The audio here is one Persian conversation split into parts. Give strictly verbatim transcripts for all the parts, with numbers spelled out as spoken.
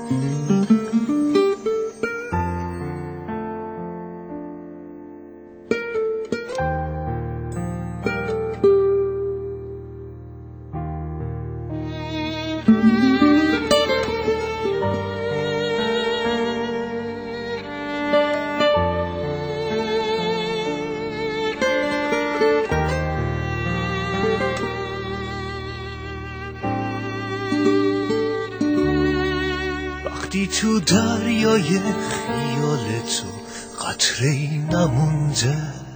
وقتی تو دریای خیال تو قطره‌ای نمونده،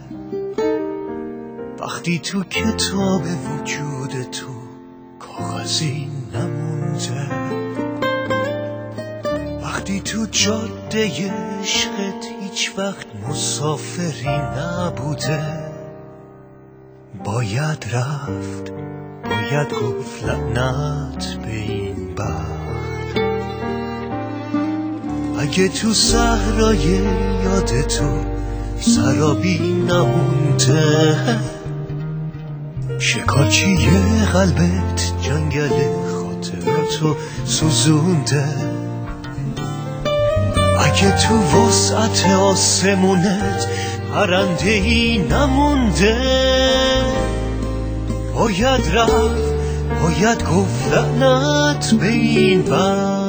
وقتی تو کتاب وجود تو کاغذی نمونده، وقتی تو جاده عشقت هیچ وقت مسافری نبوده، باید رفت، باید گفت لعنت به این بخت. اگه تو صحرای یاد تو سرابی نمونده، شکارچی قلبت جنگل خاطراتو سوزونده، اگه تو وسعت آسمونت پرنده‌ای نمونده، باید رفت، باید گفت لعنت به این بخت.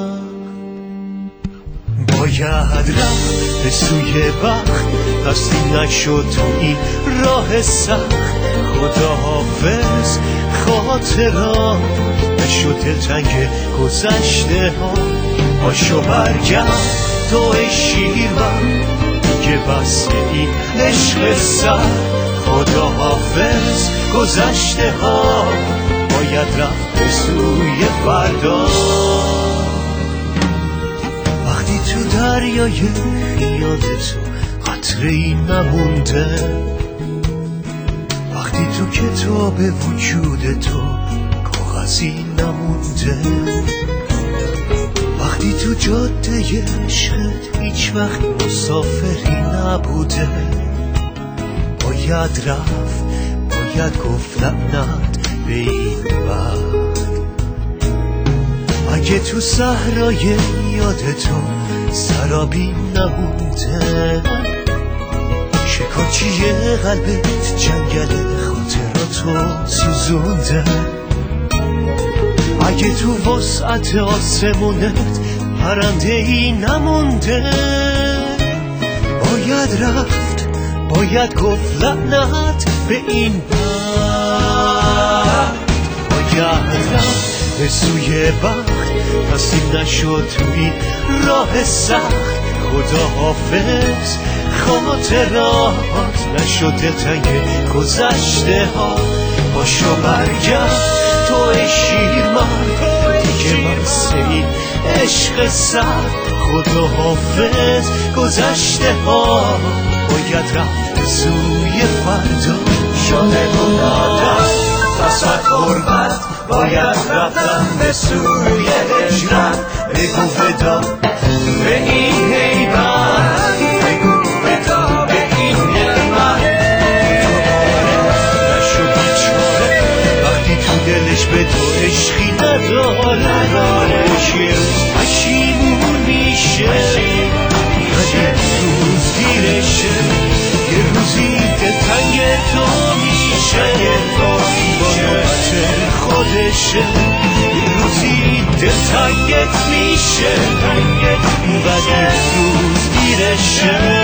باید رفت به سوی بخت، دستی نشد تو این راه سخت. خدا حافظ خاطرات، نشد دلتنگ گذشته ها. باشو برگرد تو شیرون که بس این عشق سر. خدا حافظ گذشته ها، باید رفت به سوی فردا. وقتی تو دریای خیال تو قطره‌ای نمونده، وقتی تو کتاب وجود تو کاغذی نمونده، وقتی تو جاده عشقت هیچ وقت مسافری نبوده، باید رفت، باید گفت لعنت به این وقت. اگه تو صحرای یاد تو سرابی نمونده، شکارچی قلبت جنگل خاطراتو سوزونده، اگه تو وسعت آسمونت پرنده‌ای نمونده، باید رفت، باید گفت لعنت به این بخت. باید رفت به سوی بخت، نصیب نشد توی راه سخت. خدا حافظ خاطرات، نشد دلتنگ گذشته ها. باشو برگرد تو شیرمرد، دیگه بس این عشق سر. خدا حافظ گذشته ها، باید رفت سوی فردا. شده گناه وسط غربت، باید رفتم به سوی هجرت. بگو ودا به این حیبت، بگو ودا به این نعمت. نشو بیچاره وقتی تو دلش به تو عشقی نداره، دارش یه روز پشیمون میشه، یه روز دیرشه، یه روزی دلتنگ تو میشه، با نوبت خودشه. یه روزی دلتنگت میشه، و یه روز دیرشه.